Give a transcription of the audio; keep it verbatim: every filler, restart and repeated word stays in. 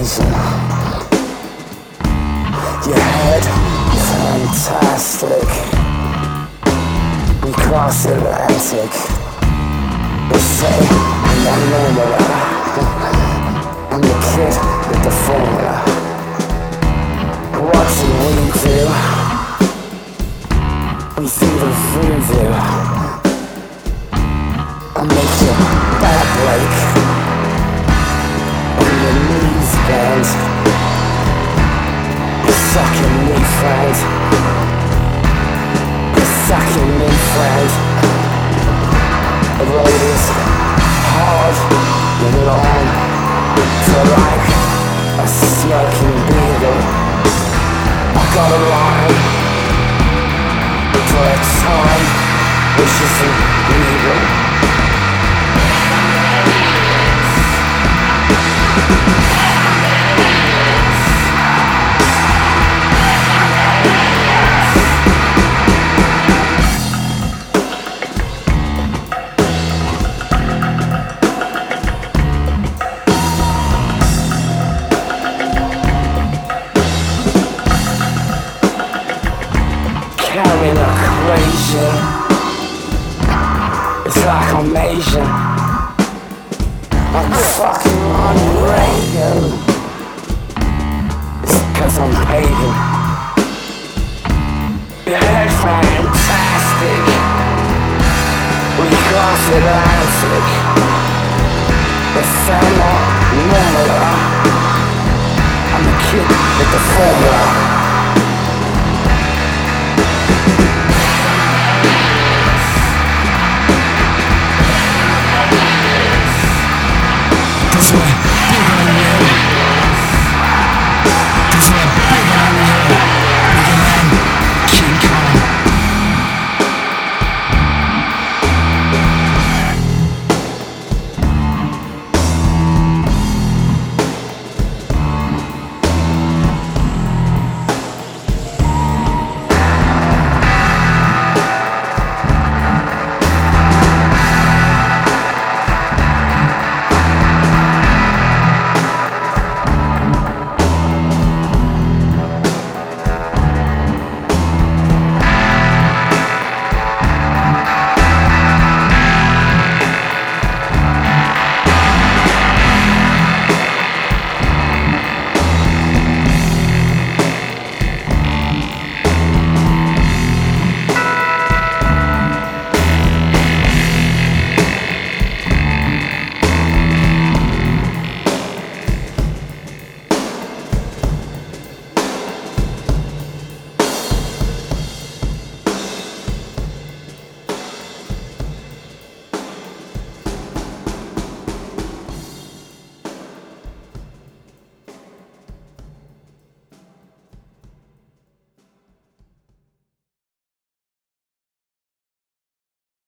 occasion. Your head, fantastic. We cross Atlantic. They say I'm normal. I'm the kid with the formula. What do we do? We see the voodoo. I make your back break and your knees bend. You're sucking me, friend. You're sucking me, friend. The road is hard and long, so like a smoking beetle. I got a line for a time which isn't legal. Carrying a equation. It's like I'm Asian. I'm fucking on Reagan. It's cause I'm pagan. Your head fantastic. We cross Atlantic. The family normal. I'm the kid with the formula.